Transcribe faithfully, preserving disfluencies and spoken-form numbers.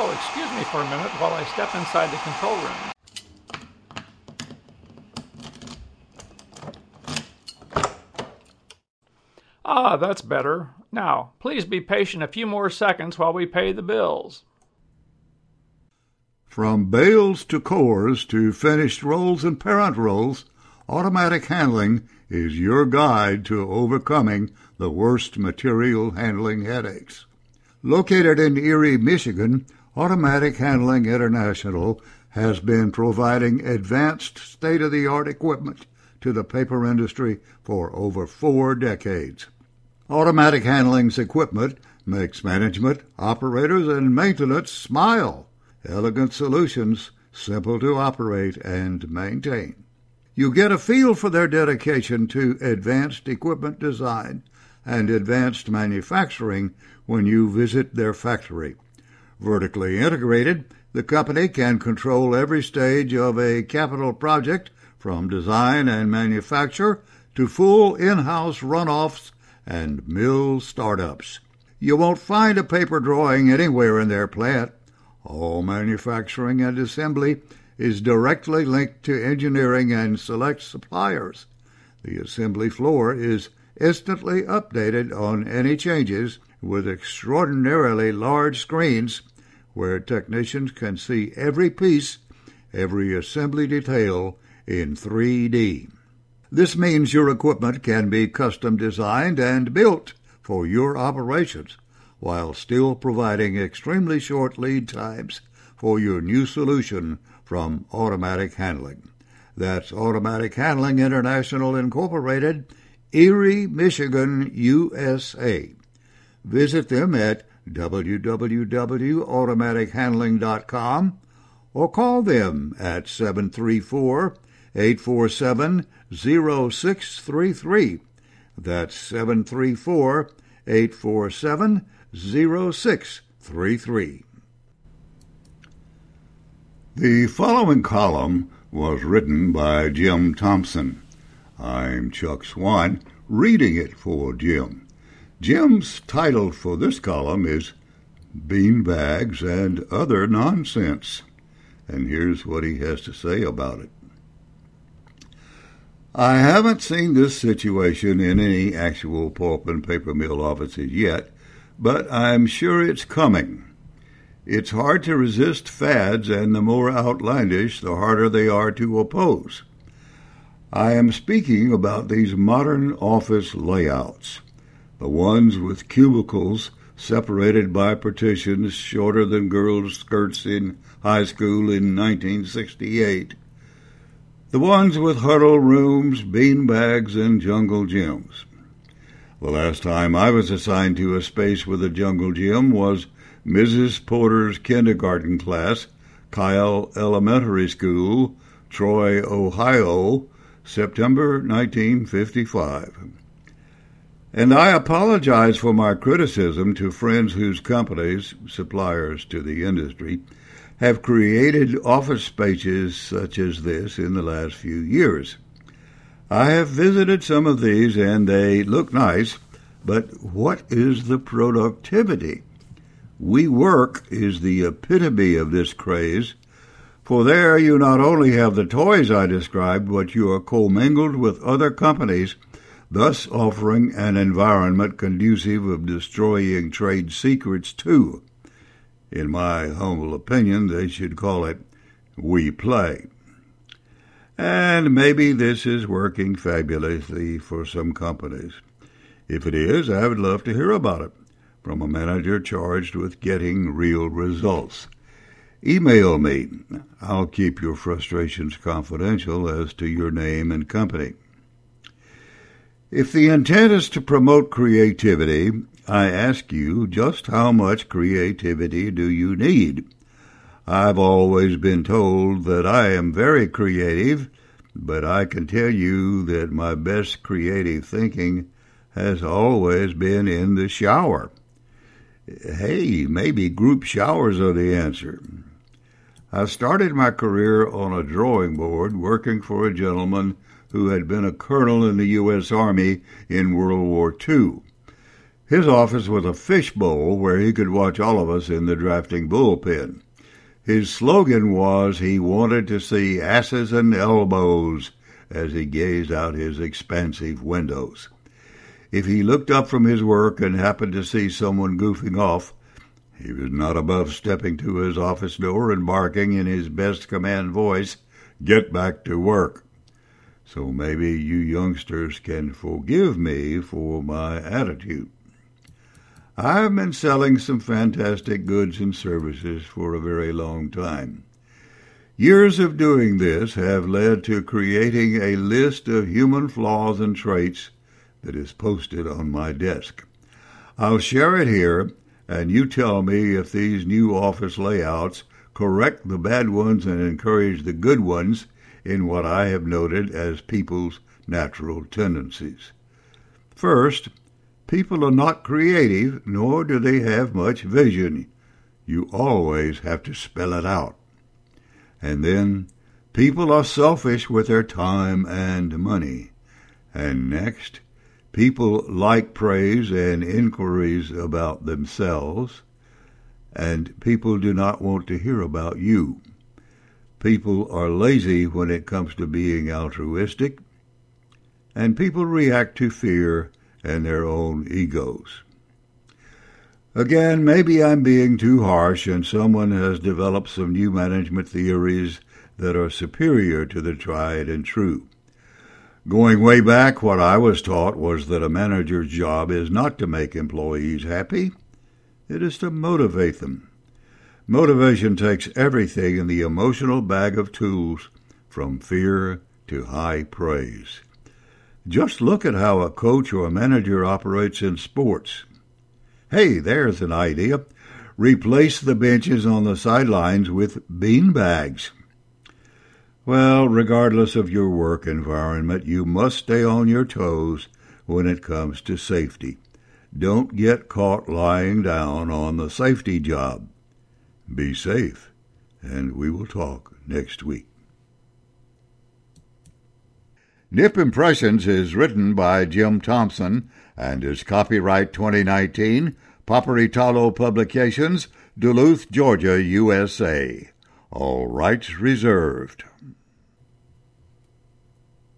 Oh, excuse me for a minute while I step inside the control room. Ah, that's better. Now, please be patient a few more seconds while we pay the bills. From bales to cores to finished rolls and parent rolls, Automatic Handling is your guide to overcoming the worst material handling headaches. Located in Erie, Michigan, Automatic Handling International has been providing advanced state-of-the-art equipment to the paper industry for over four decades. Automatic Handling's equipment makes management, operators, and maintenance smile. Elegant solutions, simple to operate and maintain. You get a feel for their dedication to advanced equipment design and advanced manufacturing when you visit their factory. Vertically integrated, the company can control every stage of a capital project from design and manufacture to full in-house runoffs and mill startups. You won't find a paper drawing anywhere in their plant. All manufacturing and assembly is directly linked to engineering and select suppliers. The assembly floor is instantly updated on any changes with extraordinarily large screens where technicians can see every piece, every assembly detail in three D. This means your equipment can be custom designed and built for your operations while still providing extremely short lead times for your new solution from Automatic Handling. That's Automatic Handling International Incorporated, Erie, Michigan, U S A. Visit them at w w w dot automatic handling dot com or call them at seven three four, eight four seven, zero six three three. That's seven three four, eight four seven, zero six three three. The following column was written by Jim Thompson. I'm Chuck Swan, reading it for Jim. Jim's title for this column is Beanbags and Other Nonsense, and here's what he has to say about it. I haven't seen this situation in any actual pulp and paper mill offices yet, but I'm sure it's coming. It's hard to resist fads, and the more outlandish, the harder they are to oppose. I am speaking about these modern office layouts, the ones with cubicles separated by partitions shorter than girls' skirts in high school in nineteen sixty-eight, the ones with huddle rooms, beanbags, and jungle gyms. The last time I was assigned to a space with a jungle gym was Missus Porter's kindergarten class, Kyle Elementary School, Troy, Ohio, September nineteen fifty-five. And I apologize for my criticism to friends whose companies, suppliers to the industry, have created office spaces such as this in the last few years. I have visited some of these and they look nice, but what is the productivity? WeWork is the epitome of this craze, for there you not only have the toys I described, but you are commingled with other companies, thus offering an environment conducive of destroying trade secrets too. In my humble opinion, they should call it We Play. And maybe this is working fabulously for some companies. If it is, I would love to hear about it from a manager charged with getting real results. Email me. I'll keep your frustrations confidential as to your name and company. If the intent is to promote creativity, I ask you, just how much creativity do you need? I've always been told that I am very creative, but I can tell you that my best creative thinking has always been in the shower. Hey, maybe group showers are the answer. I started my career on a drawing board working for a gentleman who had been a colonel in the U S Army in World War Two. His office was a fishbowl where he could watch all of us in the drafting bullpen. His slogan was he wanted to see asses and elbows as he gazed out his expansive windows. If he looked up from his work and happened to see someone goofing off, he was not above stepping to his office door and barking in his best command voice, "Get back to work." So maybe you youngsters can forgive me for my attitude. I've been selling some fantastic goods and services for a very long time. Years of doing this have led to creating a list of human flaws and traits that is posted on my desk. I'll share it here, and you tell me if these new office layouts correct the bad ones and encourage the good ones in what I have noted as people's natural tendencies. First, people are not creative, nor do they have much vision. You always have to spell it out. And then, people are selfish with their time and money. And next, people like praise and inquiries about themselves. And people do not want to hear about you. People are lazy when it comes to being altruistic. And people react to fear and their own egos. Again, maybe I'm being too harsh and someone has developed some new management theories that are superior to the tried and true. Going way back, what I was taught was that a manager's job is not to make employees happy. It is to motivate them. Motivation takes everything in the emotional bag of tools, from fear to high praise. Just look at how a coach or a manager operates in sports. Hey, there's an idea. Replace the benches on the sidelines with bean bags. Well, regardless of your work environment, you must stay on your toes when it comes to safety. Don't get caught lying down on the safety job. Be safe, and we will talk next week. Nip Impressions is written by Jim Thompson and is copyright twenty nineteen, Paperitalo Publications, Duluth, Georgia, U S A. All rights reserved.